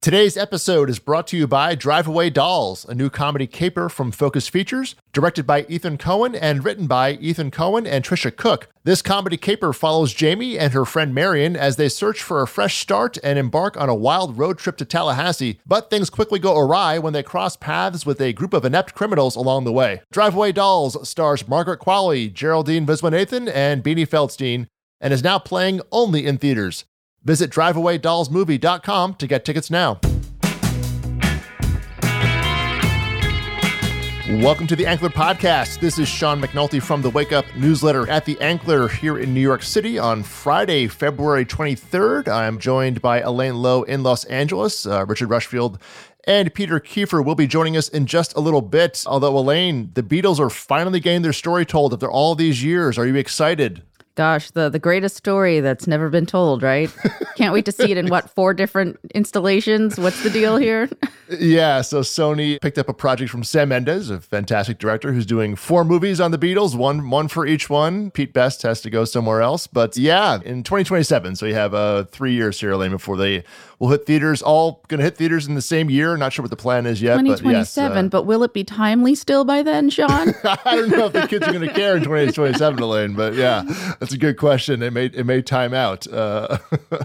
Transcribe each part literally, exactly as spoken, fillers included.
Today's episode is brought to you by Drive Away Dolls, a new comedy caper from Focus Features, directed by Ethan Coen and written by Ethan Coen and Trisha Cook. This comedy caper follows Jamie and her friend Marion as they search for a fresh start and embark on a wild road trip to Tallahassee, but things quickly go awry when they cross paths with a group of inept criminals along the way. Drive Away Dolls stars Margaret Qualley, Geraldine Viswanathan, and Beanie Feldstein, and is now playing only in theaters. Visit drive away dolls movie dot com to get tickets now. Welcome to the Ankler Podcast. This is Sean McNulty from the Wake Up newsletter at the Ankler here in New York City on Friday, February twenty-third. I'm joined by Elaine Lowe in Los Angeles. Uh, Richard Rushfield and Peter Kiefer will be joining us in just a little bit. Although, Elaine, the Beatles are finally getting their story told after all these years. Are you excited? Gosh, the, the greatest story that's never been told, right? Can't wait to see it in, what, four different installations? What's the deal here? Yeah, so Sony picked up a project from Sam Mendes, a fantastic director who's doing four movies on the Beatles, one one for each one. Pete Best has to go somewhere else. But yeah, in twenty twenty-seven, so you have uh, three years here, Elaine, before they will hit theaters. All going to hit theaters in the same year. Not sure what the plan is yet. twenty twenty-seven, but, yes, uh, but will it be timely still by then, Sean? I don't know if the kids are going to care in twenty twenty-seven, Elaine, but yeah, that's a good question. It may, it may time out. Uh,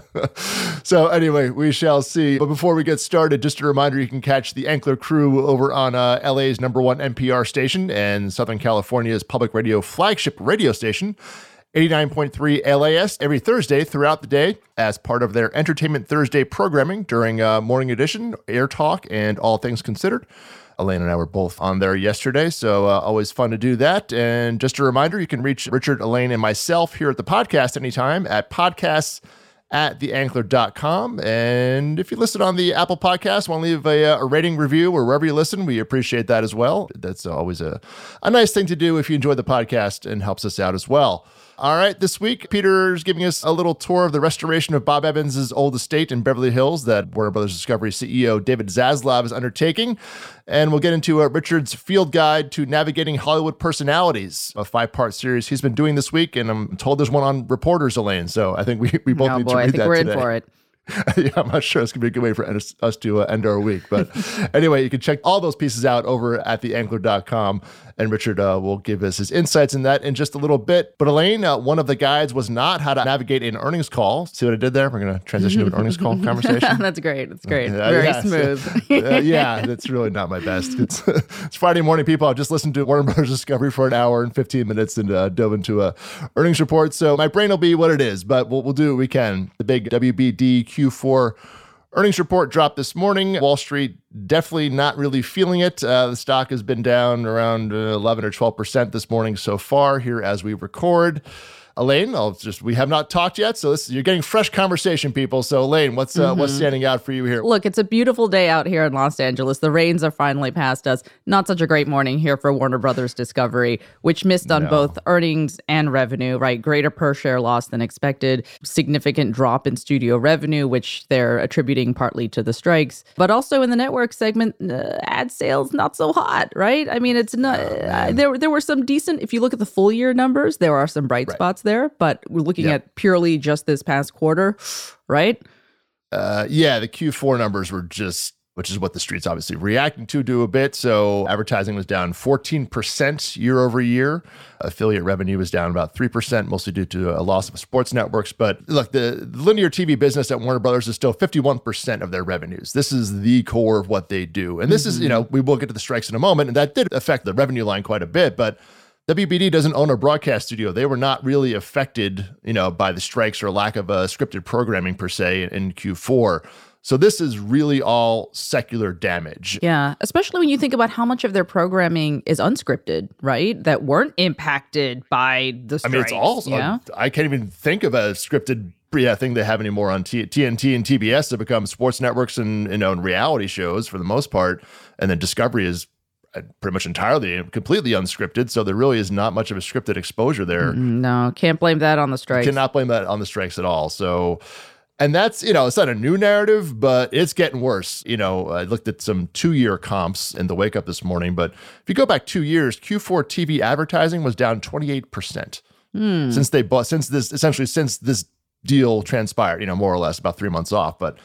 so anyway, we shall see. But before we get started, just a reminder, you can catch the Ankler crew over on uh, L A's number one N P R station and Southern California's public radio flagship radio station, eighty-nine point three L A S, every Thursday throughout the day as part of their Entertainment Thursday programming during uh, Morning Edition, Air Talk, and All Things Considered. Elaine and I were both on there yesterday, so uh, always fun to do that. And just a reminder, you can reach Richard, Elaine, and myself here at the podcast anytime at podcasts at the ankler dot com. And if you listen on the Apple Podcast, want to leave a, a rating review or wherever you listen, we appreciate that as well. That's always a, a nice thing to do if you enjoy the podcast and helps us out as well. All right, this week, Peter's giving us a little tour of the restoration of Bob Evans' old estate in Beverly Hills that Warner Brothers Discovery C E O David Zaslav is undertaking. And we'll get into uh, Richard's field guide to navigating Hollywood personalities, a five-part series he's been doing this week. And I'm told there's one on reporters, Elaine. So I think we, we both oh, need boy, to read I think that we're today. in for it. Yeah, I'm not sure it's going to be a good way for us, us to uh, end our week. But anyway, you can check all those pieces out over at the ankler dot com. And Richard uh, will give us his insights in that in just a little bit. But Elaine, uh, one of the guides was not how to navigate an earnings call. See what I did there? We're going to transition to an earnings call conversation. That's great. That's great. Uh, Very yeah, smooth. So, uh, yeah, that's really not my best. It's, it's Friday morning, people. I've just listened to Warner Brothers Discovery for an hour and fifteen minutes and uh, dove into a earnings report. So my brain will be what it is, but we'll, we'll do what we can. The big W B D Q four earnings report dropped this morning. Wall Street definitely not really feeling it. Uh, the stock has been down around uh, eleven or twelve percent this morning so far here as we record. Elaine, I'll just we have not talked yet, so this, you're getting fresh conversation, people. So Elaine, what's uh, mm-hmm. what's standing out for you here? Look, it's a beautiful day out here in Los Angeles. The rains are finally past us. Not such a great morning here for Warner Brothers Discovery, which missed on no. both earnings and revenue, right? Greater per share loss than expected, significant drop in studio revenue, which they're attributing partly to the strikes, but also in the network segment, uh, ad sales not so hot, right? I mean, it's not. Uh, there there were some decent. If you look at the full year numbers, there are some bright right. spots there, but we're looking yep. at purely just this past quarter, right? Uh, yeah, the Q four numbers were just, which is what the street's obviously reacting to, do a bit. So advertising was down fourteen percent year over year. Affiliate revenue was down about three percent, mostly due to a loss of sports networks. But look, the linear T V business at Warner Brothers is still fifty-one percent of their revenues. This is the core of what they do. And this mm-hmm. is, you know, we will get to the strikes in a moment, and that did affect the revenue line quite a bit, but W B D doesn't own a broadcast studio. They were not really affected, you know, by the strikes or lack of uh, scripted programming per se in, in Q four. So this is really all secular damage. Yeah, especially when you think about how much of their programming is unscripted, right? That weren't impacted by the strikes. I mean, it's all, yeah? uh, I can't even think of a scripted yeah, thing they have anymore on T- TNT and T B S to become sports networks and, you know, and reality shows for the most part. And then Discovery is pretty much entirely, completely unscripted. So there really is not much of a scripted exposure there. No, can't blame that on the strikes. You cannot blame that on the strikes at all. So, and that's, you know, it's not a new narrative, but it's getting worse. You know, I looked at some two-year comps in the wake up this morning, but if you go back two years, Q four T V advertising was down twenty-eight percent mm. since they bought, since this, essentially since this deal transpired, you know, more or less about three months off. But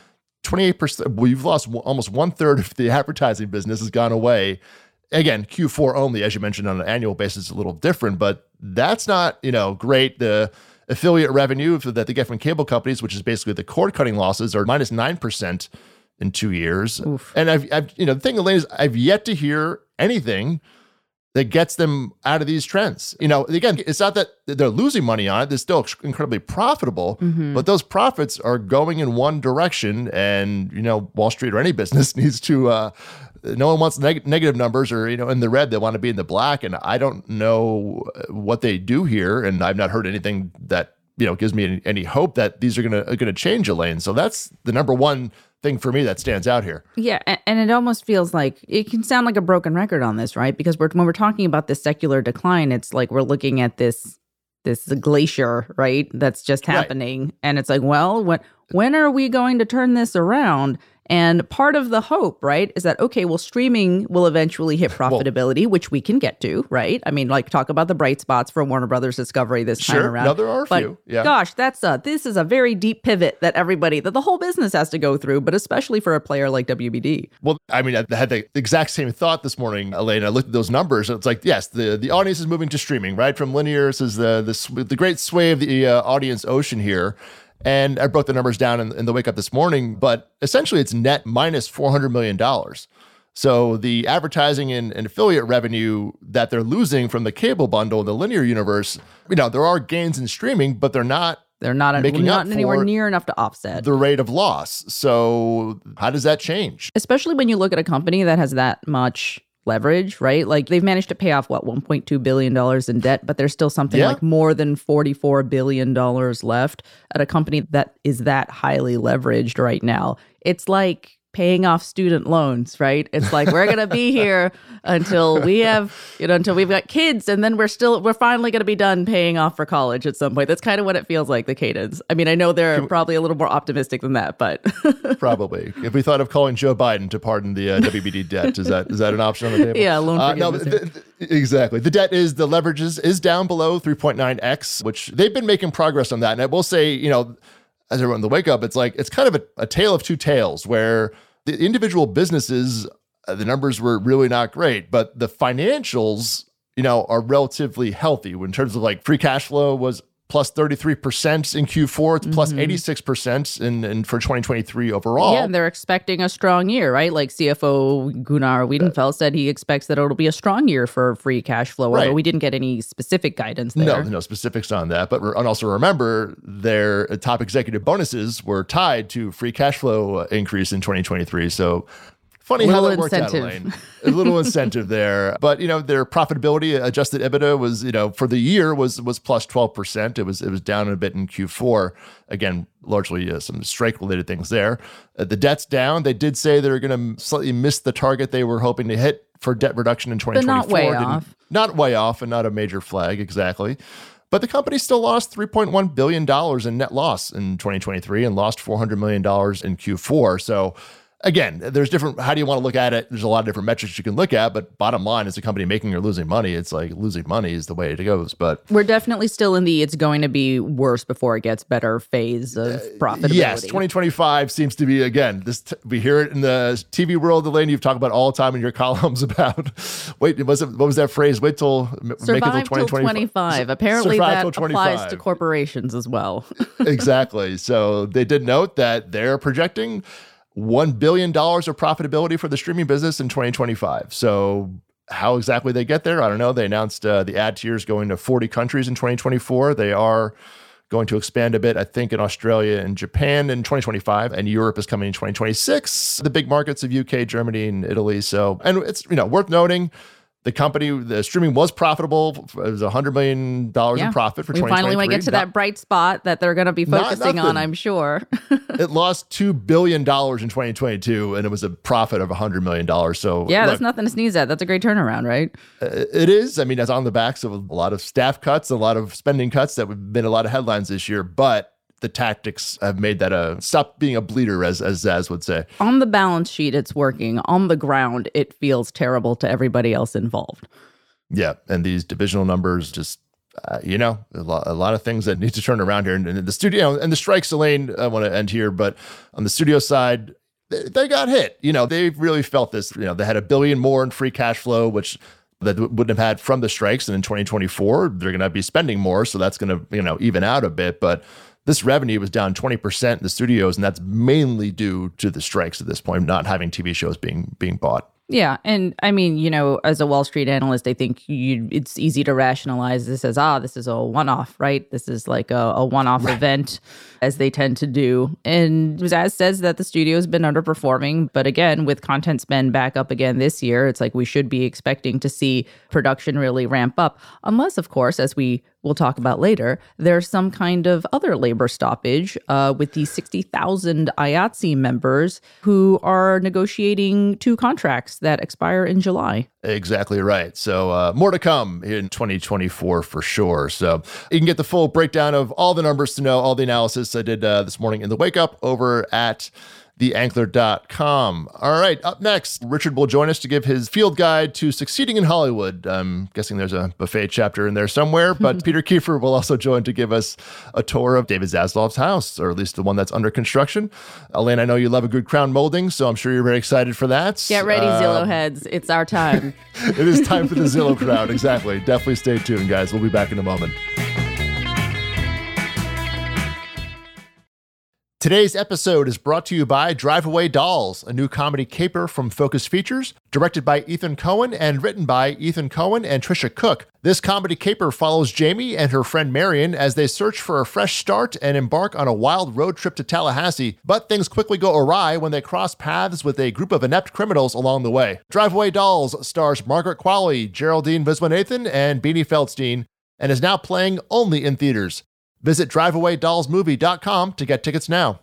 twenty-eight percent. Well, you've lost almost one third of the advertising business has gone away. Again, Q four only, as you mentioned, on an annual basis, is a little different, but that's not, you know, great. The affiliate revenue that they get from cable companies, which is basically the cord cutting losses, are minus nine percent in two years. Oof. And I've, I've, you know, the thing, Elaine, is I've yet to hear anything that gets them out of these trends. You know, again, it's not that they're losing money on it. They're still incredibly profitable, mm-hmm. but those profits are going in one direction. And, you know, Wall Street or any business needs to, uh, no one wants neg- negative numbers or, you know, in the red. They want to be in the black. And I don't know what they do here. And I've not heard anything that, you know, gives me any, any hope that these are going to going to change, Elaine. So that's the number one thing for me that stands out here. Yeah, and it almost feels like it can sound like a broken record on this, right? Because we're, when we're talking about this secular decline, it's like we're looking at this this glacier, right? That's just happening, right. And it's like, well, when when are we going to turn this around? And part of the hope, right, is that, okay, well, streaming will eventually hit profitability, well, which we can get to, right? I mean, like, talk about the bright spots for Warner Brothers Discovery this sure. time around. No, there are a but few. Yeah. Gosh, that's a, this is a very deep pivot that everybody, that the whole business has to go through, but especially for a player like W B D. Well, I mean, I had the exact same thought this morning, Elaine. I looked at those numbers, and it's like, yes, the, the audience is moving to streaming, right? From linear, this is the, the, the great sway of the uh, audience ocean here. And I broke the numbers down in, in the wake up this morning, but essentially it's net minus four hundred million dollars. So the advertising and, and affiliate revenue that they're losing from the cable bundle, the linear universe, you know, there are gains in streaming, but they're not They're not, making not up anywhere for near enough to offset the rate of loss. So how does that change? Especially when you look at a company that has that much leverage, right? Like they've managed to pay off, what, one point two billion dollars in debt, but there's still something yeah. like more than forty-four billion dollars left at a company that is that highly leveraged right now. It's like paying off student loans, right? It's like, we're going to be here until we have, you know, until we've got kids. And then we're still, we're finally going to be done paying off for college at some point. That's kind of what it feels like, the cadence. I mean, I know they're Can, probably a little more optimistic than that, but. Probably. If we thought of calling Joe Biden to pardon the uh, W B D debt, is that is that an option on the table? Yeah, loan uh, no, the, the, exactly. The debt is, the leverage is, is down below three point nine x, which they've been making progress on that. And I will say, you know, as everyone in the wake up, it's like, it's kind of a, a tale of two tales where the individual businesses, uh, the numbers were really not great, but the financials, you know, are relatively healthy in terms of like free cash flow was plus thirty-three percent in Q four. It's mm-hmm. plus eighty-six percent in, in for twenty twenty-three overall. Yeah, and they're expecting a strong year, right? Like C F O Gunnar Wiedenfeld uh, said he expects that it'll be a strong year for free cash flow, although right. we didn't get any specific guidance there. No, no specifics on that. But and also remember, their top executive bonuses were tied to free cash flow increase in twenty twenty-three. So funny how that worked out, Elaine. A little incentive there. But, you know, their profitability, adjusted EBITDA was, you know, for the year was was plus twelve percent. It was it was down a bit in Q four. Again, largely uh, some strike-related things there. Uh, the debt's down. They did say they're going to slightly miss the target they were hoping to hit for debt reduction in twenty twenty-four. But not way off. Not way off and not a major flag, exactly. But the company still lost three point one billion dollars in net loss in twenty twenty-three and lost four hundred million dollars in Q four. So again, there's different, how do you want to look at it? There's a lot of different metrics you can look at, but bottom line is a company making or losing money. It's like losing money is the way it goes. But we're definitely still in the it's going to be worse before it gets better phase of profitability. Uh, yes, twenty twenty-five seems to be, again, this t- we hear it in the T V world, Elaine, you've talked about all the time in your columns about, wait, was it, what was that phrase? Wait till, Survive make it till twenty twenty-five. Apparently Survive that applies to corporations as well. Exactly. So they did note that they're projecting one billion dollars of profitability for the streaming business in twenty twenty-five. So how exactly they get there, I don't know. They announced uh, the ad tiers going to forty countries in twenty twenty-four. They are going to expand a bit, I think, in Australia and Japan in twenty twenty-five, and Europe is coming in twenty twenty-six. The big markets of U K, Germany, and Italy. So, and it's, you know, worth noting, the company, the streaming was profitable. It was one hundred million dollars yeah. in profit for we twenty twenty-three. We finally might get to not, that bright spot that they're going to be focusing on, I'm sure. It lost two billion dollars in twenty twenty-two, and it was a profit of one hundred million dollars. So yeah, look, that's nothing to sneeze at. That's a great turnaround, right? It is. I mean, it's on the backs of a lot of staff cuts, a lot of spending cuts that have been a lot of headlines this year, but the tactics have made that a stop being a bleeder, as as Zaz would say. On the balance sheet, it's working. On the ground, it feels terrible to everybody else involved. Yeah, and these divisional numbers just uh, you know, a lot, a lot of things that need to turn around here. And, and the studio and the strikes, Elaine, I want to end here, but on the studio side, they, they got hit. You know, they really felt this. You know, they had a billion more in free cash flow, which that wouldn't have had from the strikes. And in twenty twenty-four, they're going to be spending more. So that's going to, you know, even out a bit. But this revenue was down twenty percent in the studios, and that's mainly due to the strikes at this point, not having T V shows being being bought. Yeah. And I mean, you know, as a Wall Street analyst, I think you it's easy to rationalize this as, ah, this is a one-off, right? This is like a, a one-off right. event, as they tend to do. And Zaz says that the studio's been underperforming. But again, with content spend back up again this year, it's like we should be expecting to see production really ramp up. Unless, of course, as we we'll talk about later, there's some kind of other labor stoppage uh, with the sixty thousand I A T S E members who are negotiating two contracts that expire in July. Exactly right. So uh, more to come in twenty twenty-four for sure. So you can get the full breakdown of all the numbers to know all the analysis I did uh, this morning in the Wake Up over at the ankler dot com. All right, up next, Richard will join us to give his field guide to succeeding in Hollywood. I'm guessing there's a buffet chapter in there somewhere, but Peter Kiefer will also join to give us a tour of David Zaslav's house, or at least the one that's under construction. Elaine, I know you love a good crown molding, so I'm sure you're very excited for that. Get ready, um, Zillow heads. It's our time. It is time for the Zillow crowd. Exactly. Definitely stay tuned, guys. We'll be back in a moment. Today's episode is brought to you by Drive Away Dolls, a new comedy caper from Focus Features, directed by Ethan Coen and written by Ethan Coen and Trisha Cook. This comedy caper follows Jamie and her friend Marion as they search for a fresh start and embark on a wild road trip to Tallahassee, but things quickly go awry when they cross paths with a group of inept criminals along the way. Drive Away Dolls stars Margaret Qualley, Geraldine Viswanathan, and Beanie Feldstein, and is now playing only in theaters. Visit drive away dolls movie dot com to get tickets now.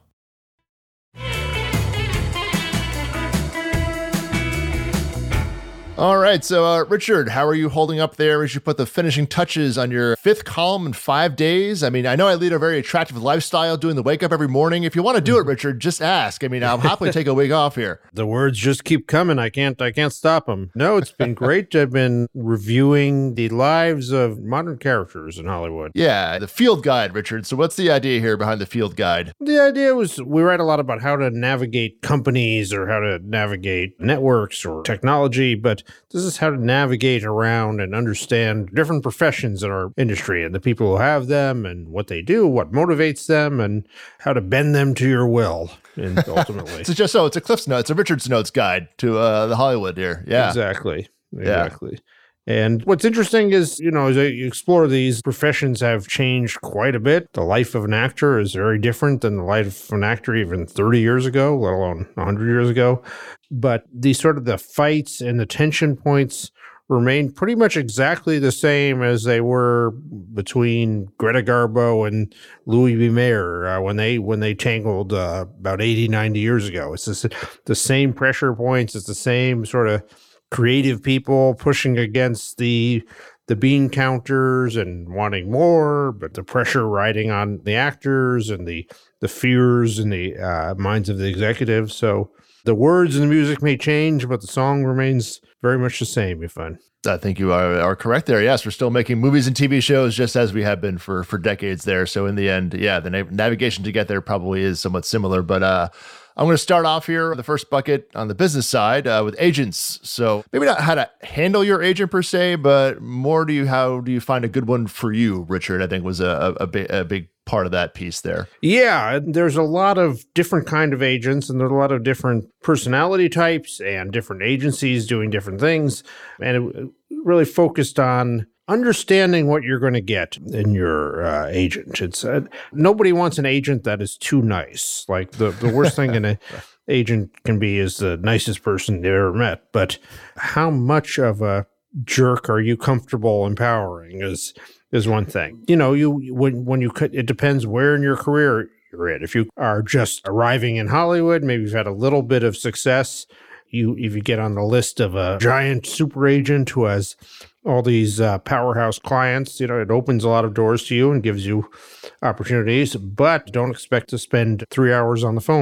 All right, so uh, Richard, how are you holding up there as you put the finishing touches on your fifth column in five days? I mean, I know I lead a very attractive lifestyle doing the Wake Up every morning. If you want to do it, Richard, just ask. I mean, I'll happily take a week off here. The words just keep coming. I can't I can't stop them. No, it's been great. I've been reviewing the lives of modern characters in Hollywood. Yeah, the field guide, Richard. So what's the idea here behind the field guide? The idea was we write a lot about how to navigate companies or how to navigate networks or technology, but this is how to navigate around and understand different professions in our industry and the people who have them and what they do, what motivates them, and how to bend them to your will, and ultimately. It's just so it's a Cliff's Notes, it's a Richard's Notes guide to uh, the Hollywood here. Yeah, exactly, exactly. Yeah. And what's interesting is, you know, as you explore these, professions have changed quite a bit. The life of an actor is very different than the life of an actor even thirty years ago, let alone one hundred years ago. But these sort of the fights and the tension points remain pretty much exactly the same as they were between Greta Garbo and Louis B. Mayer uh, when they when they tangled uh, about eighty, ninety years ago. It's just the same pressure points. It's the same sort of creative people pushing against the the bean counters and wanting more, but the pressure riding on the actors and the the fears in the uh, minds of the executives. So the words and the music may change, but the song remains very much the same, you find. I think you are, are correct there. Yes, we're still making movies and T V shows just as we have been for, for decades there. So in the end, yeah, the na- navigation to get there probably is somewhat similar. But uh, I'm going to start off here, the first bucket on the business side uh, with agents. So maybe not how to handle your agent per se, but more do you how do you find a good one for you, Richard, I think was a, a, a, big, a big part of that piece there. Yeah, there's a lot of different kind of agents, and there's a lot of different personality types and different agencies doing different things. And it really focused on understanding what you're going to get in your uh, agent. It's uh, nobody wants an agent that is too nice. Like the, the worst thing an agent can be is the nicest person they've ever met. But how much of a jerk are you comfortable empowering is is one thing. You know, you when when you could, it depends where in your career you're at. If you are just arriving in Hollywood, maybe you've had a little bit of success. You if you get on the list of a giant super agent who has all these uh, powerhouse clients, you know, it opens a lot of doors to you and gives you opportunities, but don't expect to spend three hours on the phone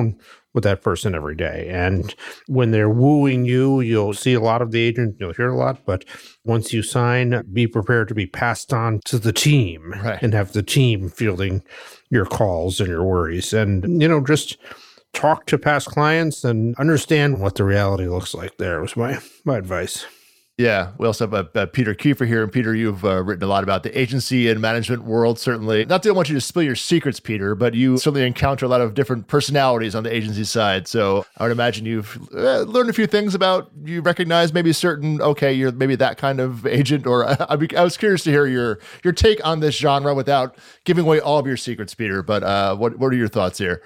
with that person every day. And when they're wooing you, you'll see a lot of the agent, you'll hear a lot, but once you sign, be prepared to be passed on to the team right. and have the team fielding your calls and your worries. And, you know, just talk to past clients and understand what the reality looks like. There was my, my advice. Yeah, we also have uh, uh, Peter Kiefer here. And Peter, you've uh, written a lot about the agency and management world, certainly. Not that I want you to spill your secrets, Peter, but you certainly encounter a lot of different personalities on the agency side. So I would imagine you've uh, learned a few things about, you recognize maybe certain, okay, you're maybe that kind of agent, or uh, I'd be, I was curious to hear your your take on this genre without giving away all of your secrets, Peter. But uh, what, what are your thoughts here?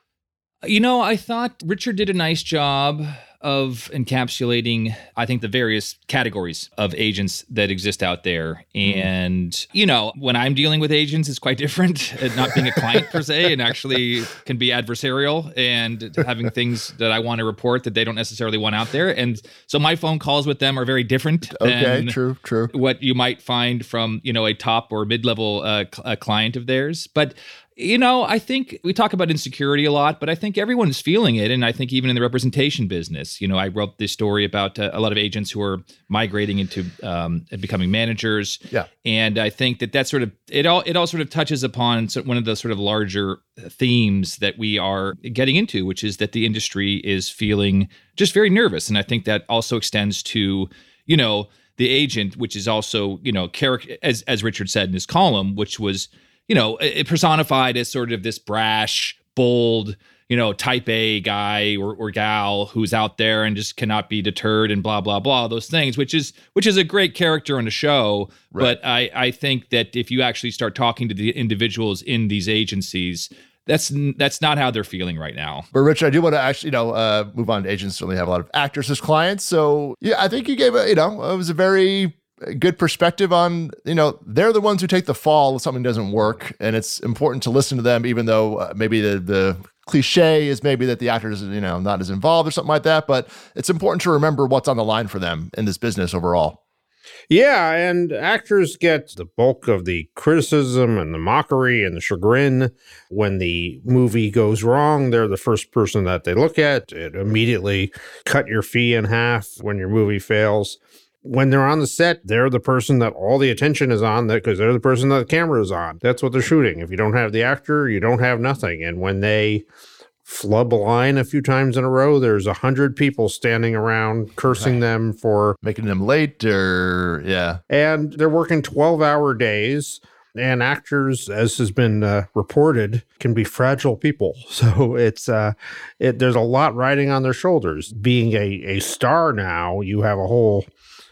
You know, I thought Richard did a nice job of encapsulating, I think, the various categories of agents that exist out there. And, mm. you know, when I'm dealing with agents, it's quite different, not being a client per se, and actually can be adversarial and having things that I want to report that they don't necessarily want out there. And so my phone calls with them are very different okay, than true, true. what you might find from, you know, a top or mid-level uh, cl- client of theirs. But you know, I think we talk about insecurity a lot, but I think everyone's feeling it. And I think even in the representation business, you know, I wrote this story about uh, a lot of agents who are migrating into um, and becoming managers. Yeah. And I think that that sort of, it all, it all sort of touches upon one of the sort of larger themes that we are getting into, which is that the industry is feeling just very nervous. And I think that also extends to, you know, the agent, which is also, you know, character, as, as Richard said in his column, which was, you know, it personified as sort of this brash, bold, you know, type A guy or, or gal who's out there and just cannot be deterred and blah, blah, blah, those things, which is which is a great character on the show. Right. But I, I think that if you actually start talking to the individuals in these agencies, that's that's not how they're feeling right now. But Rich, I do want to actually, you know, uh, move on to agents. Certainly have a lot of actors as clients. So yeah, I think you gave a, you know, it was a very good perspective on, you know, they're the ones who take the fall if something doesn't work. And it's important to listen to them, even though uh, maybe the, the cliche is maybe that the actor is, you know, not as involved or something like that. But it's important to remember what's on the line for them in this business overall. Yeah, and actors get the bulk of the criticism and the mockery and the chagrin. When the movie goes wrong, they're the first person that they look at. It immediately cut your fee in half when your movie fails. When they're on the set, they're the person that all the attention is on, because they're the person that the camera is on. That's what they're shooting. If you don't have the actor, you don't have nothing. And when they flub a line a few times in a row, there's a hundred people standing around cursing right. them for making them late or yeah. And they're working twelve hour days. And actors, as has been uh, reported, can be fragile people. So it's uh, it, there's a lot riding on their shoulders. Being a, a star now, you have a whole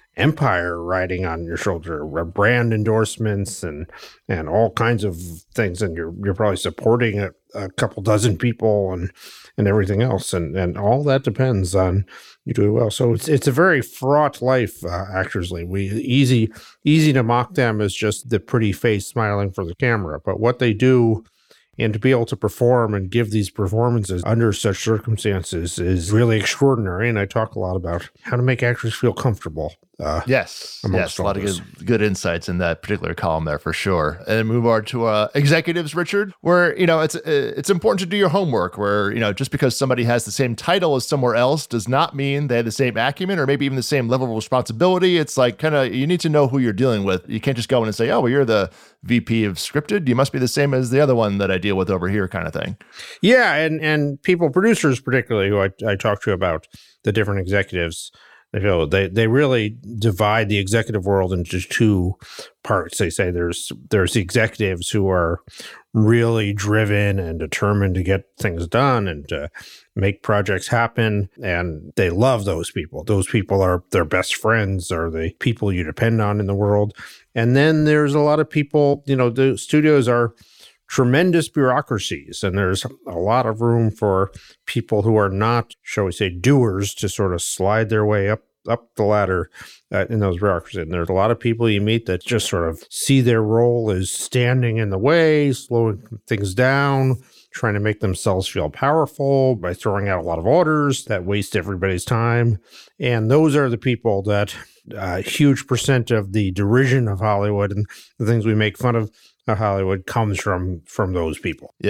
empire riding on your shoulder, brand endorsements and and all kinds of things, and you're you're probably supporting a, a couple dozen people and and everything else, and and all that depends on you doing well. So it's it's a very fraught life, uh, actors. We easy easy to mock them as just the pretty face smiling for the camera, but what they do. And to be able to perform and give these performances under such circumstances is really extraordinary. And I talk a lot about how to make actors feel comfortable. Uh, yes, yes, a lot of good, good insights in that particular column there for sure. And then move on to uh, executives, Richard, where, you know, it's it's important to do your homework, where, you know, just because somebody has the same title as somewhere else does not mean they have the same acumen or maybe even the same level of responsibility. It's like kind of, you need to know who you're dealing with. You can't just go in and say, oh, well, you're the V P of scripted. You must be the same as the other one that I deal with over here kind of thing. Yeah, and, and people, producers particularly, who I, I talk to about the different executives, They feel they they really divide the executive world into two parts. They say there's there's the executives who are really driven and determined to get things done and to make projects happen, and they love those people. Those people are their best friends, are the people you depend on in the world. And then there's a lot of people, you know, the studios are tremendous bureaucracies, and there's a lot of room for people who are not, shall we say, doers to sort of slide their way up up the ladder uh, in those bureaucracies. And there's a lot of people you meet that just sort of see their role as standing in the way, slowing things down, trying to make themselves feel powerful by throwing out a lot of orders that waste everybody's time. And those are the people that a uh, huge percent of the derision of Hollywood and the things we make fun of Hollywood comes from from those people. Yeah.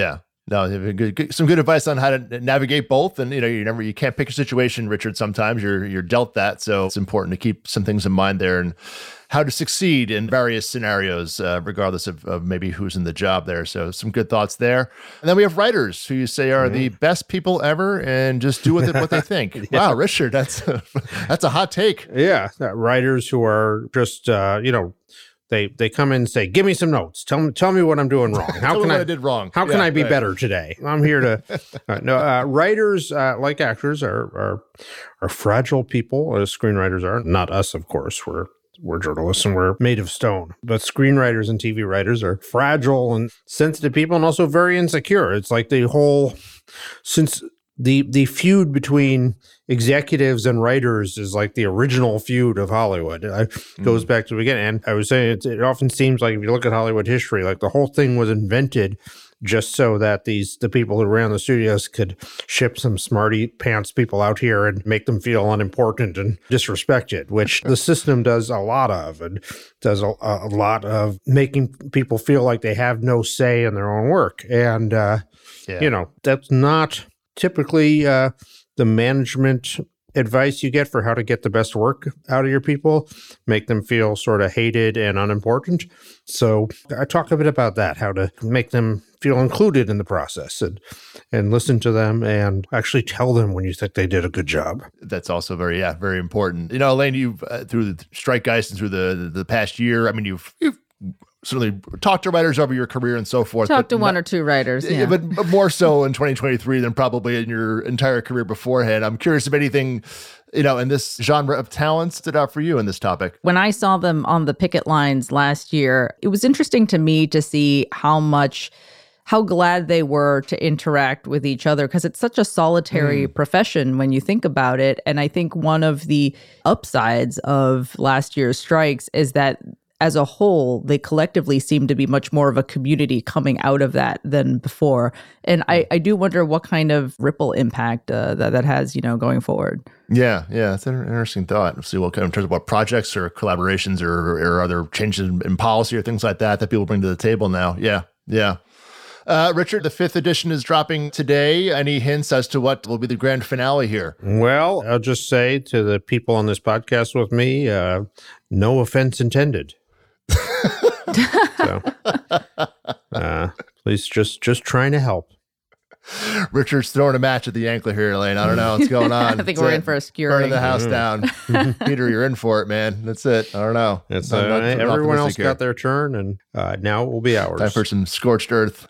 No, good, good, some good advice on how to navigate both. And, you know, you never, you can't pick a situation, Richard. Sometimes you're, you're dealt that. So it's important to keep some things in mind there and how to succeed in various scenarios, uh, regardless of, of maybe who's in the job there. So some good thoughts there. And then we have writers who you say are mm. the best people ever and just do with it what they think. yeah. Wow, Richard, that's a, that's a hot take. Yeah. Writers who are just, uh, you know, They they come in and say, "Give me some notes. Tell me tell me what I'm doing wrong. How tell can me what I, I did wrong? How yeah, can I be right. better today? I'm here to." uh, no, uh, writers uh, like actors are are are fragile people, as screenwriters are. Not us, of course. We're we're journalists and we're made of stone. But screenwriters and T V writers are fragile and sensitive people, and also very insecure. It's like the whole since. The the feud between executives and writers is like the original feud of Hollywood. It mm. goes back to the beginning. And I was saying it, it often seems like if you look at Hollywood history, like the whole thing was invented just so that these the people who ran the studios could ship some smarty pants people out here and make them feel unimportant and disrespected, which the system does a lot of and does a, a lot of making people feel like they have no say in their own work. And, uh, yeah. you know, that's not typically uh, the management advice you get for how to get the best work out of your people, make them feel sort of hated and unimportant. So I talk a bit about that, how to make them feel included in the process and and listen to them and actually tell them when you think they did a good job. That's also very, yeah, very important. You know, Elaine, you've, uh, through the Strikegeist and through the, the, the past year, I mean, you've, you've certainly talked to writers over your career and so forth. Talked to one not, or two writers, yeah. But, but more so in twenty twenty-three than probably in your entire career beforehand. I'm curious if anything, you know, in this genre of talent stood out for you in this topic. When I saw them on the picket lines last year, it was interesting to me to see how much, how glad they were to interact with each other, because it's such a solitary mm. profession when you think about it. And I think one of the upsides of last year's strikes is that as a whole, they collectively seem to be much more of a community coming out of that than before. And I, I do wonder what kind of ripple impact uh, that, that has, you know, going forward. Yeah, yeah, that's an interesting thought. We'll see what kind of, in terms of what projects or collaborations or, or other changes in, in policy or things like that that people bring to the table now. Yeah, yeah. Uh, Richard, the fifth edition is dropping today. Any hints as to what will be the grand finale here? Well, I'll just say to the people on this podcast with me, uh, no offense intended. so, uh, please just just trying to help. Richard's throwing a match at the ankle here, Elaine. I don't know what's going on. I think That's we're it. in for a skewering. Burning the house mm-hmm. down. Peter, you're in for it, man. That's it. I don't know. It's, uh, not, everyone else here. got their turn, and uh, now it will be ours. Time for some scorched earth.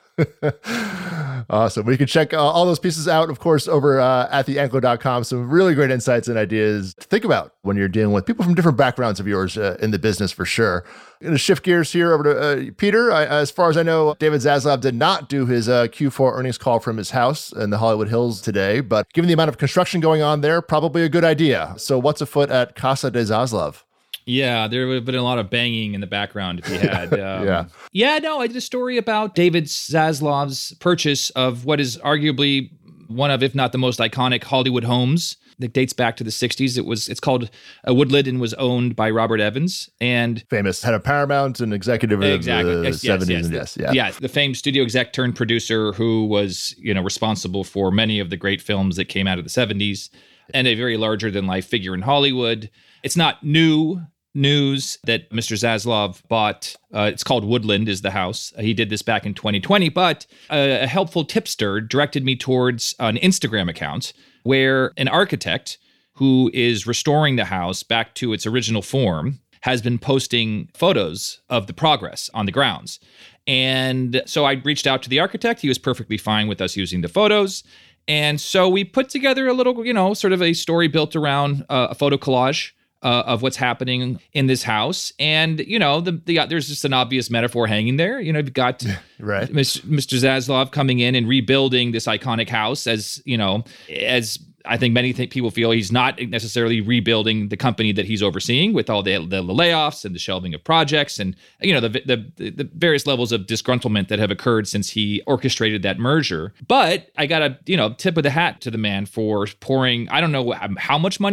Awesome. We can check uh, all those pieces out, of course, over uh, at the ankler dot com. Some really great insights and ideas to think about when you're dealing with people from different backgrounds of yours uh, in the business, for sure. I'm going to shift gears here over to uh, Peter. I, as far as I know, David Zaslav did not do his uh, Q four earnings call from his house in the Hollywood Hills today, but given the amount of construction going on there, probably a good idea. So what's afoot at Casa de Zaslav? Yeah, there would have been a lot of banging in the background if he had. Um, yeah. Yeah, no, I did a story about David Zaslav's purchase of what is arguably one of, if not the most iconic Hollywood homes that dates back to the sixties. It was, it's called uh, Woodland and was owned by Robert Evans. And famous head of Paramount and executive exactly. of the yes, seventies. Yes, and yes. yes, yeah. yeah, the famed studio exec turned producer who was, you know, responsible for many of the great films that came out of the seventies and a very larger than life figure in Hollywood. It's not new news that Mister Zaslav bought. Uh, it's called Woodland is the house. Uh, he did this back in twenty twenty, but a, a helpful tipster directed me towards an Instagram account where an architect who is restoring the house back to its original form has been posting photos of the progress on the grounds. And so I reached out to the architect. He was perfectly fine with us using the photos. And so we put together a little, you know, sort of a story built around uh, a photo collage Uh, of what's happening in this house. And, you know, the, the there's just an obvious metaphor hanging there. You know, you've got right. Mister Zaslav coming in and rebuilding this iconic house as, you know, as I think many th- people feel he's not necessarily rebuilding the company that he's overseeing with all the, the layoffs and the shelving of projects and, you know, the, the the various levels of disgruntlement that have occurred since he orchestrated that merger. But I got a, you know, tip of the hat to the man for pouring, I don't know how much money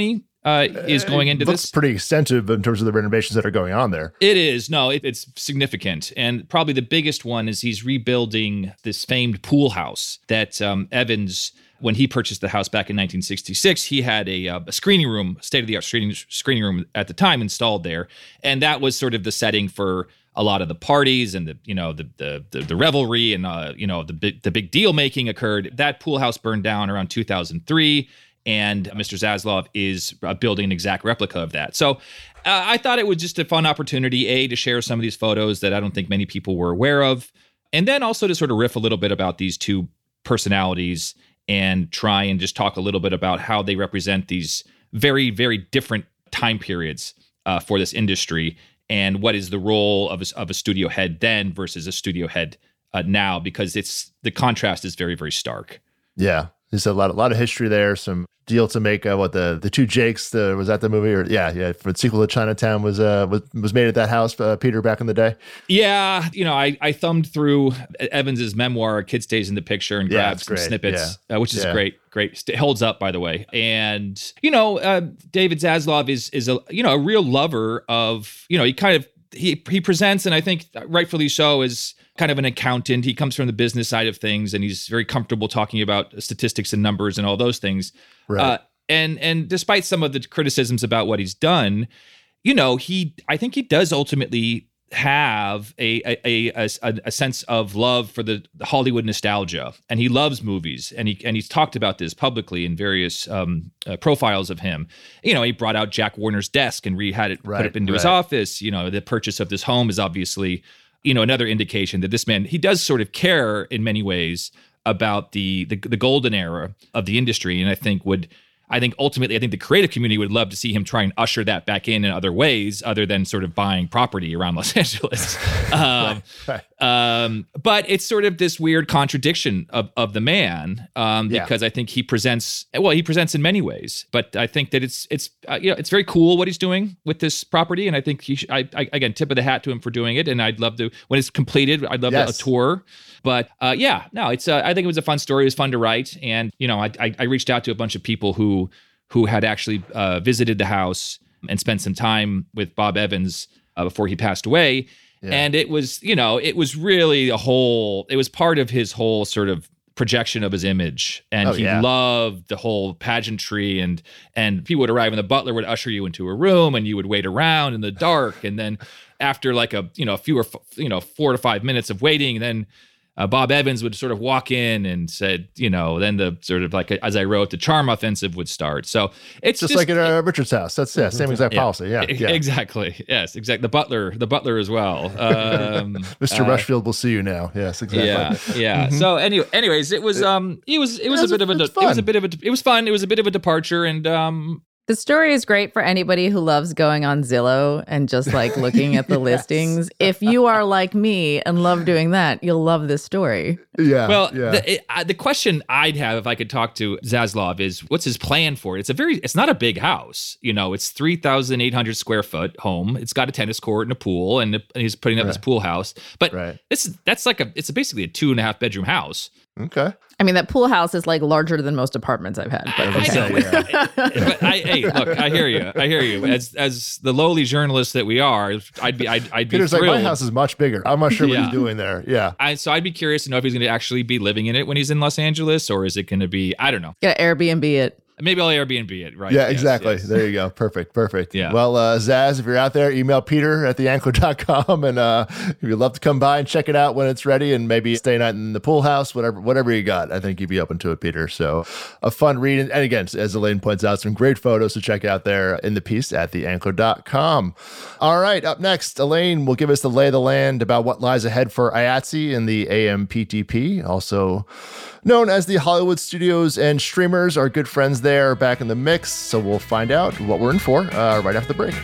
uh, is going into it looks this. pretty extensive in terms of the renovations that are going on there. It is. No, it, it's significant. And probably the biggest one is he's rebuilding this famed pool house that um, Evans, when he purchased the house back in nineteen sixty-six, he had a, uh, a screening room, state-of-the-art screening, screening room at the time installed there. And that was sort of the setting for a lot of the parties and the, you know, the the the, the revelry and, uh, you know, the big, the big deal making occurred. That pool house burned down around two thousand three. And Mister Zaslav is uh, building an exact replica of that. So uh, I thought it was just a fun opportunity, A, to share some of these photos that I don't think many people were aware of. And then also to sort of riff a little bit about these two personalities and try and just talk a little bit about how they represent these very, very different time periods uh, for this industry and what is the role of a, of a studio head then versus a studio head uh, now, because it's the contrast is very, very stark. Yeah. There's a lot, a lot of history there. Some deal to make. Uh, what the the two Jakes? The, was that the movie? Or yeah, yeah. For the sequel to Chinatown was uh was, was made at that house. Uh, Peter, back in the day. Yeah, you know, I, I thumbed through Evans's memoir, "Kid Stays in the Picture," and yeah, grabbed some great. snippets, yeah. uh, which is yeah. great. Great, it holds up, by the way. And you know, uh, David Zaslav is is a you know a real lover of you know he kind of he he presents, and I think rightfully so, as kind of an accountant. He comes from the business side of things, and he's very comfortable talking about statistics and numbers and all those things. Right. Uh, and and despite some of the criticisms about what he's done, you know, he I think he does ultimately have a a a, a, a sense of love for the Hollywood nostalgia, and he loves movies, and he and he's talked about this publicly in various um, uh, profiles of him. You know, he brought out Jack Warner's desk and re had it right, put it into right. his office. You know, the purchase of this home is obviously, you know, another indication that this man, he does sort of care in many ways about the, the the golden era of the industry. And I think would, I think ultimately, I think the creative community would love to see him try and usher that back in in other ways other than sort of buying property around Los Angeles. um, right. um, but it's sort of this weird contradiction of, of the man um, Yeah. because I think he presents, well, he presents in many ways, but I think that it's, it's, uh, you know, it's very cool what he's doing with this property. And I think he should, I, I, again, tip of the hat to him for doing it. And I'd love to, when it's completed, I'd love Yes. a, a tour. But uh, yeah, no, it's. Uh, I think it was a fun story. It was fun to write, and you know, I I, I reached out to a bunch of people who who had actually uh, visited the house and spent some time with Bob Evans uh, before he passed away, yeah. and it was you know it was really a whole. It was part of his whole sort of projection of his image, and oh, he yeah. loved the whole pageantry, and and people would arrive and the butler would usher you into a room, and you would wait around in the dark, and then after like a you know a few or you know four to five minutes of waiting, then Uh, Bob Evans would sort of walk in and said, you know, then the sort of like, as I wrote, the charm offensive would start. So it's just, just like at uh, Richard's house. That's yeah, same exact yeah, policy. Yeah, yeah. exactly. Yes, exactly. The butler, the butler as well. Um, Mister uh, Rushfield will see you now. Yes, exactly. Yeah, yeah. Mm-hmm. So anyway, anyways, it was um, it was it was, it was a bit a, of a it it was a bit of a it was fun. It was a bit of a departure, and um. The story is great for anybody who loves going on Zillow and just like looking at the yes. listings. If you are like me and love doing that, you'll love this story. Yeah. Well, yeah. The, it, uh, the question I'd have if I could talk to Zaslav is, what's his plan for it? It's a very, it's not a big house. You know, it's three thousand eight hundred square foot home. It's got a tennis court and a pool, and, and he's putting up right. his pool house. But right. this that's like a, it's a basically a two and a half bedroom house. Okay. I mean, that pool house is like larger than most apartments I've had. But, I, okay. I know. Yeah. But I, hey, look, I hear you. I hear you. As as the lowly journalists that we are, I'd be, I'd, I'd be Peter's thrilled. like, my house is much bigger. I'm not sure yeah. what he's doing there. Yeah. I, so I'd be curious to know if he's going to actually be living in it when he's in Los Angeles, or is it going to be, I don't know. Yeah, Airbnb it. Maybe I'll Airbnb it, right? Yeah, yes, exactly. yes. There you go. Perfect. Perfect. Yeah. Well, uh, Zaz, if you're out there, email Peter at the ankler dot com. And uh, if you'd love to come by and check it out when it's ready and maybe stay a night in the pool house, whatever whatever you got, I think you'd be open to it, Peter. So a fun read. And again, as Elaine points out, some great photos to check out there in the piece at the ankler dot com. All right. Up next, Elaine will give us the lay of the land about what lies ahead for I A T S E and the A M P T P, also known as the Hollywood Studios and Streamers. Our good friends there back in the mix, so we'll find out what we're in for uh, right after the break.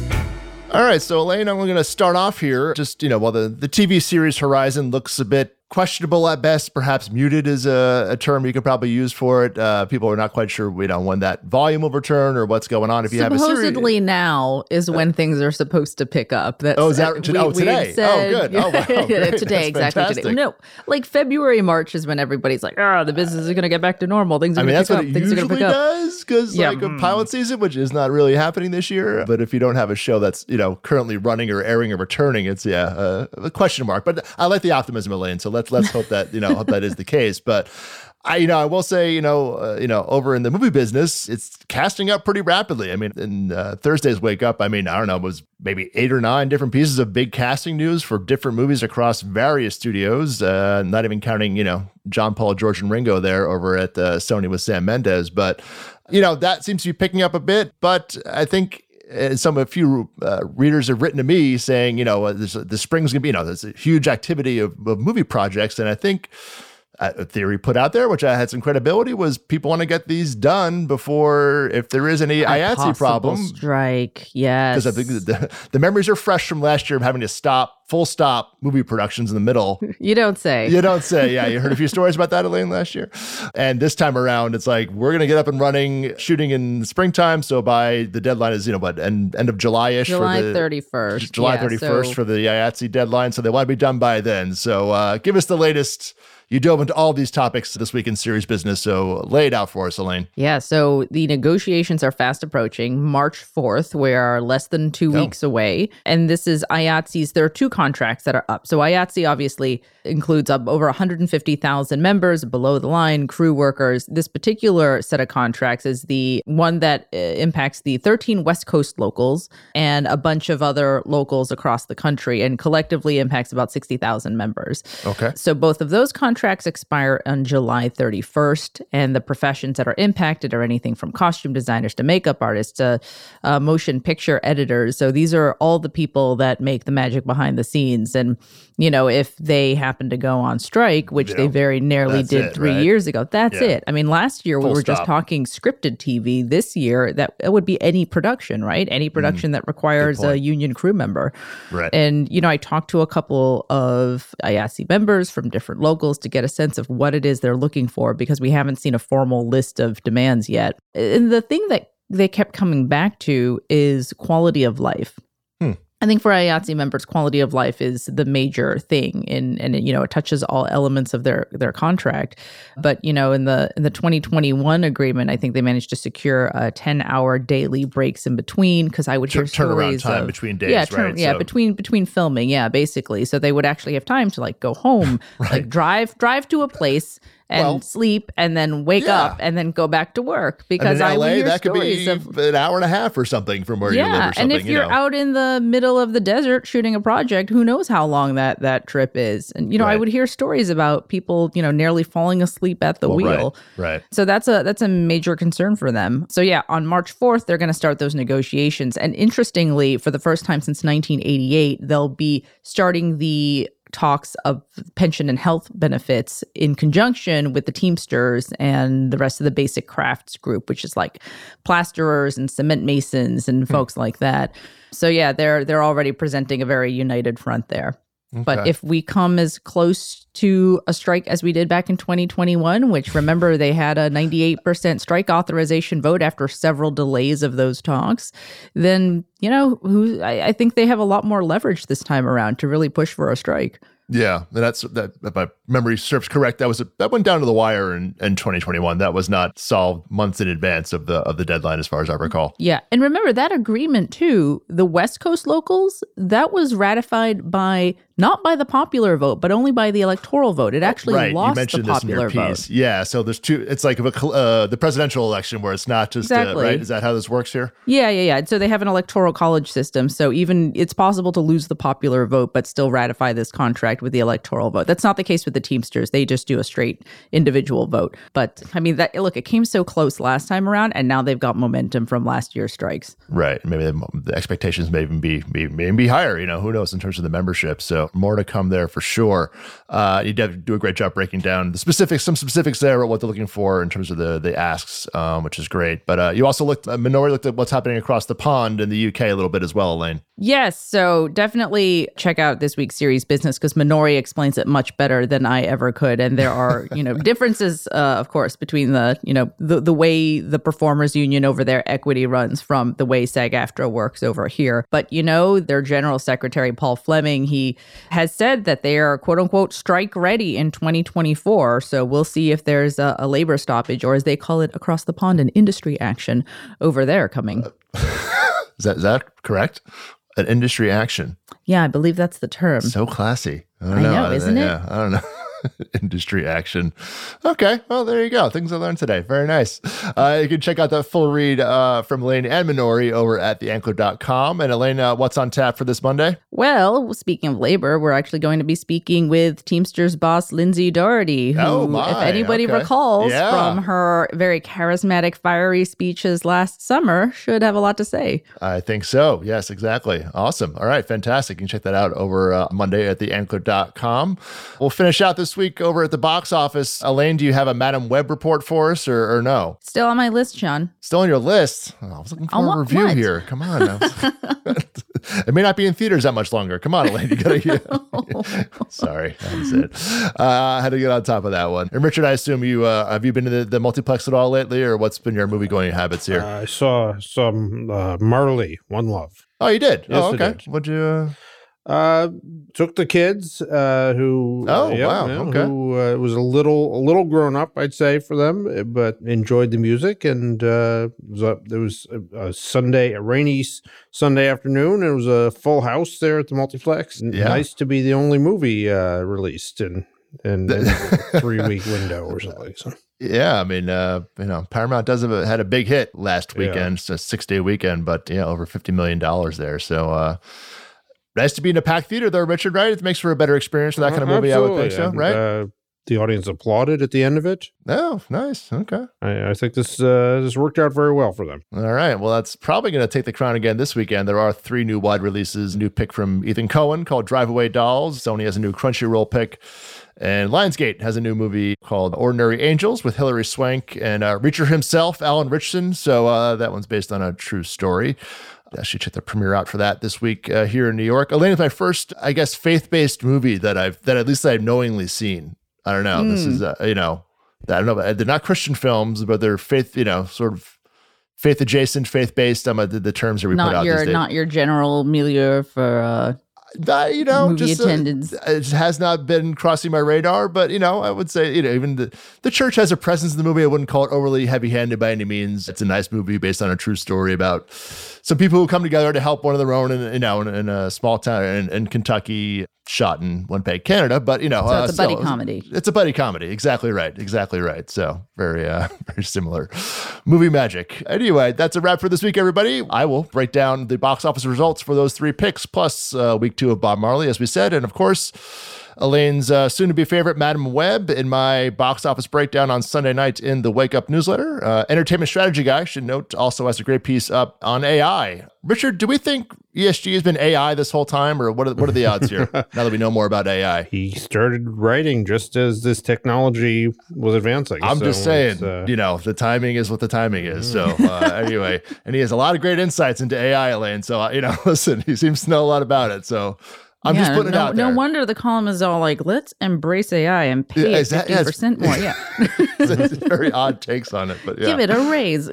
All right, so Elaine, I'm going to start off here. Just, you know, while the, the T V series Horizon looks a bit questionable at best. Perhaps muted is a, a term you could probably use for it. Uh, people are not quite sure, you know, when that volume will return or what's going on. If you have a supposedly series, now is when things are supposed to pick up. That's, oh, is that we, oh today? Said, oh, good. Oh, wow. Great. Today, That's exactly. Today. No, like February, March is when everybody's like, "Ah, oh, the business is going to get back to normal. Things are I mean, going that's to pick what up. it Things are going to usually pick up." does because Yeah. like a pilot season, which is not really happening this year. But if you don't have a show that's, you know, currently running or airing or returning, it's yeah uh, a question mark. But I like the optimism, Elaine. So let's let's hope that you know hope that is the case. But I, you know, I will say, you know, uh, you know, over in the movie business, it's casting up pretty rapidly. I mean, in uh, Thursday's Wake Up, I mean, I don't know, it was maybe eight or nine different pieces of big casting news for different movies across various studios. Uh, not even counting, you know, John Paul, George, and Ringo there over at uh, Sony with Sam Mendes. But you know, that seems to be picking up a bit. But I think. And some a few uh, readers have written to me saying, you know, uh, this, the spring's gonna be, you know, there's a huge activity of, of movie projects, and I think a theory put out there, which I had some credibility, was people want to get these done before, if there is any I A T S E problem, strike. Yes, because I think the, the memories are fresh from last year of having to stop, full stop movie productions in the middle. You don't say. You don't say. Yeah, you heard a few stories about that, Elaine, last year, and this time around, it's like we're gonna get up and running, shooting in springtime. So by the deadline is, you know, what end end of July ish, July for the thirty-first, July yeah, thirty-first so. for the I A T S E deadline. So they want to be done by then. So uh, give us the latest. You dove into all these topics this week in series business, so lay it out for us, Elaine. Yeah, so the negotiations are fast approaching. March fourth, we are less than two oh. weeks away. And this is I A T S E's, there are two contracts that are up. So I A T S E obviously includes up over one hundred fifty thousand members, below the line, crew workers. This particular set of contracts is the one that uh, impacts the thirteen West Coast locals and a bunch of other locals across the country, and collectively impacts about sixty thousand members. Okay. So both of those contracts expire on July thirty-first, and the professions that are impacted are anything from costume designers to makeup artists to uh, motion picture editors. So these are all the people that make the magic behind the scenes. And, you know, if they happen to go on strike, which you they know, very nearly did it, three right? years ago, that's yeah. it. I mean, last year Full we were stop. just talking scripted T V. This year, that, that would be any production, right? Any production mm, that requires a union crew member. Right. And, you know, I talked to a couple of I A T S E members from different locals to get a sense of what it is they're looking for, because we haven't seen a formal list of demands yet. And the thing that they kept coming back to is quality of life. Hmm. I think for I A T S E members, quality of life is the major thing, and and it, you know, it touches all elements of their their contract. But you know, in the in the twenty twenty-one agreement, I think they managed to secure a ten hour daily breaks in between, because I would hear Turn, stories turnaround time of, between days, yeah, turn, right? yeah, so. between between filming, yeah, basically, so they would actually have time to like go home, right. like drive drive to a place. And well, sleep, and then wake yeah. up, and then go back to work. Because and in I L A, would hear that could stories be of an hour and a half or something from where yeah, you live or something. and if you're you know. out in the middle of the desert shooting a project, who knows how long that that trip is? And you know, right. I would hear stories about people, you know, nearly falling asleep at the well, wheel. Right, right. So that's a that's a major concern for them. So yeah, on March fourth, they're going to start those negotiations. And interestingly, for the first time since nineteen eighty-eight, they'll be starting the talks of pension and health benefits in conjunction with the Teamsters and the rest of the basic crafts group, which is like plasterers and cement masons and folks like that. So yeah, they're they're already presenting a very united front there. Okay. But if we come as close to a strike as we did back in twenty twenty-one, which remember they had a ninety-eight percent strike authorization vote after several delays of those talks, then, you know, who I, I think they have a lot more leverage this time around to really push for a strike. Yeah, that's that. If my memory serves correct, that was a, that went down to the wire in, in twenty twenty-one. That was not solved months in advance of the of the deadline, as far as I recall. Yeah, and remember that agreement too. The West Coast locals, that was ratified by not by the popular vote, but only by the electoral vote. It actually right. lost you mentioned the this in popular your piece. vote. Yeah, so there's two. It's like a, uh, the presidential election where it's not just exactly. uh, right. Is that how this works here? Yeah, yeah, yeah. So they have an electoral college system. So even it's possible to lose the popular vote, but still ratify this contract with the electoral vote. That's not the case with the Teamsters. They just do a straight individual vote. But I mean, that look, it came so close last time around, and now they've got momentum from last year's strikes. Right. Maybe the, the expectations may even be, be may even be higher. You know, who knows in terms of the membership. So more to come there for sure. Uh, you did do a great job breaking down the specifics, some specifics there about what they're looking for in terms of the the asks, um, which is great. But uh, you also looked, uh, Minori looked at what's happening across the pond in the U K a little bit as well, Elaine. Yes, so definitely check out this week's series Business because Minori explains it much better than I ever could. And there are, you know, differences, uh, of course, between the, you know, the, the way the performers union over their equity runs from the way SAG-AFTRA works over here. But, you know, their general secretary, Paul Fleming, he has said that they are, quote unquote, strike ready in twenty twenty-four. So we'll see if there's a, a labor stoppage, or as they call it across the pond, an industry action over there coming. Is that, is that correct? An industry action. Yeah, I believe that's the term. So classy. I don't I know, know, isn't it? Yeah, I don't know. Industry action. Okay, well, there you go. Things I learned today. Very nice. Uh, you can check out that full read uh, from Elaine and Minori over at the ankler dot com. And Elaine, uh, what's on tap for this Monday? Well, speaking of labor, we're actually going to be speaking with Teamsters boss Lindsay Doherty, who, oh my, if anybody okay. recalls yeah. from her very charismatic, fiery speeches last summer, should have a lot to say. I think so. Yes, exactly. Awesome. All right, fantastic. You can check that out over uh, Monday at the ankler dot com. We'll finish out this week over at the box office. Elaine, do you have a Madam Web report for us or, or no? Still on my list, Sean. Still on your list? Oh, I was looking for On a what- review what? here. Come on. I was- it may not be in theaters that much longer. Come on, Elaine. You gotta, sorry, that's it. Uh, I had to get on top of that one. And Richard, I assume you uh, have you been to the, the multiplex at all lately, or what's been your movie going habits here? Uh, I saw some uh, Marley, One Love. oh, you did? yes, oh, I okay. did. What'd you? Uh... Uh, took the kids uh, who Oh, uh, yeah, wow, yeah, okay. who uh, was a little a little grown up, I'd say, for them, but enjoyed the music. And uh, it was a, there was a, a Sunday, a rainy s- Sunday afternoon. It was a full house there at the multiplex. N- Yeah. Nice to be the only movie uh, released in in, in a three week window or something. So. Yeah, I mean, uh, you know, Paramount does have a, had a big hit last Yeah. weekend. It's a six day weekend, but yeah, over fifty million dollars there. So. uh Nice to be in a packed theater, though, Richard, right? It makes for a better experience for that kind of movie, I would think so, And, right? Uh, the audience applauded at the end of it. Oh, nice. Okay. I, I think this uh, this worked out very well for them. All right. Well, that's probably going to take the crown again this weekend. There are three new wide releases. A new pick from Ethan Cohen called Drive Away Dolls. Sony has a new Crunchyroll pick. And Lionsgate has a new movie called Ordinary Angels with Hilary Swank and uh, Reacher himself, Alan Richardson. So uh, that one's based on a true story. I should check the premiere out for that this week uh, here in New York. Elaine, it's my first, I guess, faith-based movie that I've that at least I've knowingly seen. I don't know. Mm. This is, uh, you know, I don't know. They're not Christian films, but they're faith, you know, sort of faith adjacent, faith based. Um, the, the terms that we not put out. Your, these days. not your general milieu for. Uh... That, you know, movie just attendance. Uh, it has not been crossing my radar, but you know, I would say, you know, even the, the church has a presence in the movie. I wouldn't call it overly heavy-handed by any means. It's a nice movie based on a true story about some people who come together to help one of their own, in, you know, in, in a small town in, in Kentucky, shot in Winnipeg, Canada. But you know, so uh, it's a buddy still, comedy. It's, it's a buddy comedy. Exactly right. Exactly right. So very, uh, very similar movie magic. Anyway, that's a wrap for this week, everybody. I will break down the box office results for those three picks, plus uh, week two of Bob Marley, as we said, and of course, Elaine's uh, soon-to-be favorite, Madam Web, in my box office breakdown on Sunday night in the Wake Up newsletter. Uh, Entertainment Strategy Guy, should note, also has a great piece up on A I. Richard, do we think E S G has been A I this whole time, or what are, what are the odds here, now that we know more about A I? He started writing just as this technology was advancing. I'm so just saying, uh, you know, the timing is what the timing is. So uh, anyway, and he has a lot of great insights into A I, Elaine. So, uh, you know, listen, he seems to know a lot about it. So I'm yeah, just putting no, it out there. No wonder the column is all like, let's embrace A I and pay Yeah, it is that- fifty percent more. Yeah. It's very odd takes on it, but yeah. Give it a raise.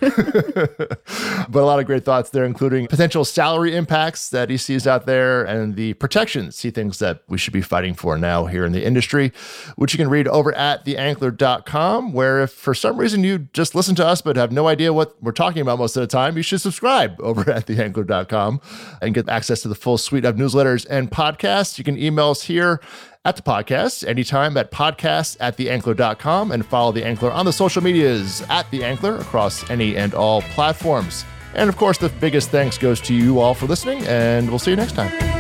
But a lot of great thoughts there, including potential salary impacts that he sees out there and the protections he thinks that we should be fighting for now here in the industry, which you can read over at the ankler dot com, where if for some reason you just listen to us but have no idea what we're talking about most of the time, you should subscribe over at the ankler dot com and get access to the full suite of newsletters and podcasts. You can email us here at the podcast anytime at podcast at the ankler dot com and follow The Ankler on the social medias at The Ankler across any and all platforms. And of course, the biggest thanks goes to you all for listening, and we'll see you next time.